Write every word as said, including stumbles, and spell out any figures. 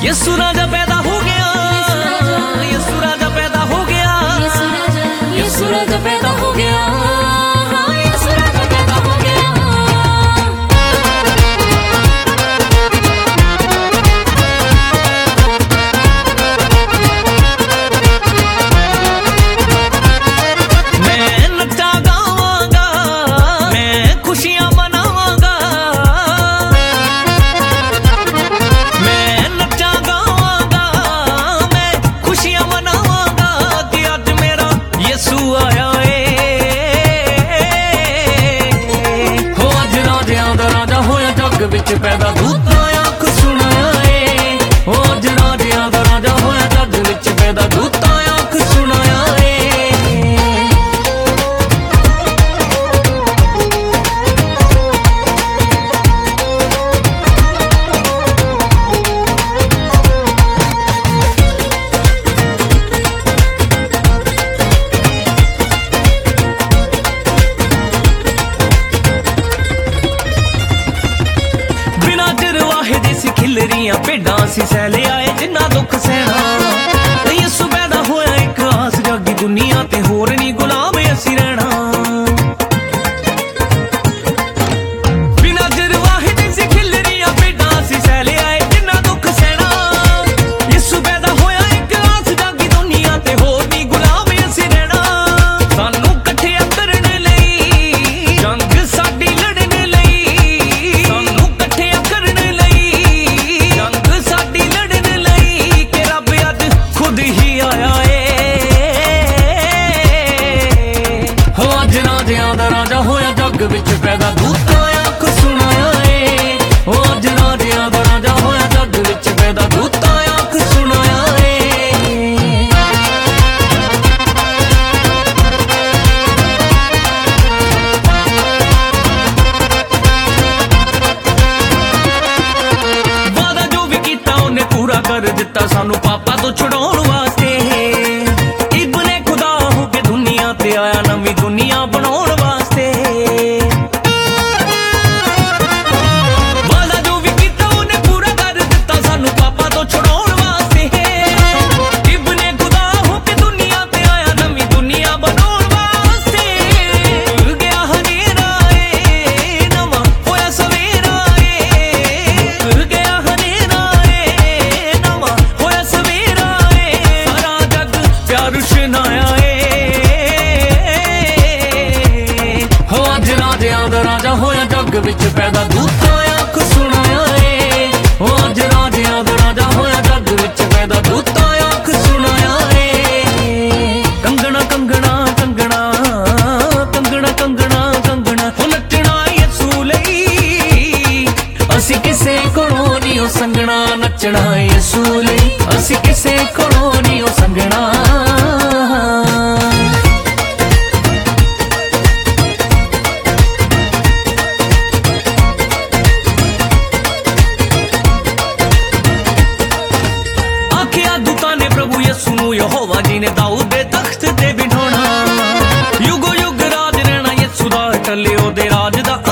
ਯਿਸੂ ਰਾਜਾ ਪੈਦਾ ਹੋ ਗਿਆ, ਯਿਸੂ ਰਾਜਾ ਪੈਦਾ ਹੋ ਗਿਆ, ਯਿਸੂ ਰਾਜਾ ਪੈਦਾ ਹੋ ਗਿਆ। ਵਿੱਚ ਪੈਦਾ ਦੂਤਾਂ ਅੱਖ ਸੁਣਾਇਆ ਏ, ਉਹ ਅੱਜ ਰਾਜਿਆਂ ਦਾ ਰਾਜਾ ਹੋਇਆ, ਜੱਗ ਵਿੱਚ ਪੈਦਾ ਦੂਤਾਂ ਅੱਖ ਸੁਣਾਇਆ ਏ। ਖਿਲਰੀਆਂ ਭੇਡਾਂ ਸੀ ਸੈਲੇ ਆਏ ਜਿੰਨਾ ਦੁੱਖ ਸਹਿਣਾ, ਯਿਸੂ ਪੈਦਾ ਹੋਇਆ ਇੱਕ ਆਸ ਜਾਗੀ ਦੁਨੀਆ ਤੇ, ਹੋਰ ਨੀ ਗੁਲਾਮ ਅਸੀਂ ਰਹਿਣਾ। ਬਿਨਾਂ ਜਰਵਾਹੇ ਦੇ ਸੀ ਖਿਲਰੀਆਂ ਭੇਡਾਂ ਸੀ ਸੈਲੇ ਆਏ ਜਿੰਨਾ ਦੁੱਖ ਸਹਿਣਾ, ਯਿਸੂ ਪੈਦਾ ਹੋਇਆ ਇੱਕ ਆਸ ਜਾਗੀ ਦੁਨੀਆ ਤੇ, ਹੋਰ ਨੀ ਗੁਲਾਮ ਅਸੀਂ ਰਹਿਣਾ। ਸਾਨੂੰ ਇਕੱਠਿਆਂ ਕਰਨ ਲਈ, ਜੰਗ ਸਾਡੀ ਲੜਨ ਲਈ, ਸਾਨੂੰ ਇਕੱਠਿਆਂ ਕਰਨ ਲਈ, ਜੰਗ ਸਾਡੀ ਲੜਨ ਲਈ, ਕਿ ਰੱਬ ਅੱਜ ਖੁਦ ਹੀ ਆਇਆ ਏ। ਹੋ ਅੱਜ ਰਾਜਿਆਂ ਦਾ ਰਾਜਾ ਹੋਇਆ, ਜੱਗ ਵਿੱਚ ਪੈਦਾ ਦੂਤਾਂ ਅੱਖ ਸੁਣਾਇਆ ਏ, ਹੋ ਅੱਜ ਰਾਜਿਆਂ ਦਾ ਰਾਜਾ ਹੋਇਆ, ਜੱਗ ਵਿੱਚ ਪੈਦਾ ਦੂਤਾਂ ਅੱਖ ਸੁਣਾਇਆ ਏ। ਵਾਦਾ ਜੋ ਵੀ ਕੀਤਾ ਉਹਨੇ ਪੂਰਾ ਕਰ ਦਿੱਤਾ, ਸਾਨੂੰ ਪਾਪਾਂ ਤੋਂ ਛੁਡਾਉਣ ਵਾਸਤੇ। ਇਬਨੇ ਖੁਦਾ ਹੋ ਕੇ ਦੁਨੀਆ ਤੇ ਆਇਆ, ਨਵੀਂ ਦੁਨੀਆ ਬਣਾਉਣ ਵਾਸਤੇ। ਵਾਦਾ ਜੋ ਵੀ ਕੀਤਾ ਉਹਨੇ ਪੂਰਾ ਕਰ ਦਿੱਤਾ, ਸਾਨੂੰ ਪਾਪਾਂ ਤੋਂ ਛੁਡਾਉਣ ਵਾਸਤੇ। ਇਬਨੇ ਖੁਦਾ ਹੋ ਕੇ ਦੁਨੀਆ ਤੇ ਆਇਆ, ਨਵੀਂ ਦੁਨੀਆ ਬਣਾਉਣ ਵਾਸਤੇ। ਤੁਰ ਗਿਆ ਹਨੇਰਾ ਏ, ਨਵਾਂ ਹੋਇਆ ਸਵੇਰਾ ਏ, ਤੁਰ ਗਿਆ ਹਨੇਰਾ ਏ, ਨਵਾਂ ਹੋਇਆ ਸਵੇਰਾ ਏ, ਸਾਰਾ ਜੱਗ ਪਿਆਰ ਰੁਸ਼ਨਾਇਆ ਏ। ਹੋ ਅੱਜ ਰਾਜਿਆਂ ਦਾ ਰਾਜਾ ਹੋਇਆ, ਜੱਗ ਵਿੱਚ ਪੈਦਾ ਦੂਤਾਂ ਅੱਖ ਸੁਣਾਇਆ ਏ, ਹੋ ਅੱਜ ਰਾਜਿਆਂ ਦਾ ਰਾਜਾ ਹੋਇਆ, ਜੱਗ ਵਿੱਚ ਪੈਦਾ ਦੂਤਾਂ ਅੱਖ ਸੁਣਾਇਆ ਏ। ਕੰਗਣਾ ਕੰਗਣਾ ਕੰਗਣਾ ਕੰਗਣਾ ਕੰਗਣਾ ਕੰਗਣਾ, ਹੋ ਨੱਚਣਾ ਯਿਸੂ ਲਈ, ਅਸੀਂ ਕਿਸੇ ਕੋਲੋਂ ਨੀ ਉਹ ਸੰਗਣਾ, ਨੱਚਣਾ ਯਿਸੂ ਲਈ, ਅਸੀਂ ਕਿਸੇ ਕੋਲੋਂ ਨੀ ਉਹ ਸੰਗਣਾ। ਆਖਿਆ ਦੂਤਾਂ ਨੇ ਪ੍ਰਭੂ ਯਿਸੂ ਨੂੰ, ਯਹੋਵਾ ਜੀ ਨੇ ਦਾਊਦ ਦੇ ਤਖਤ ਤੇ ਬਿਠਾਉਣਾ, ਯੁਗੋ ਯੁਗ ਰਾਜ ਰਹਿਣਾ ਯਿਸੂ ਦਾ, ਟੱਲੇ ਉਹਦੇ ਰਾਜ ਦਾ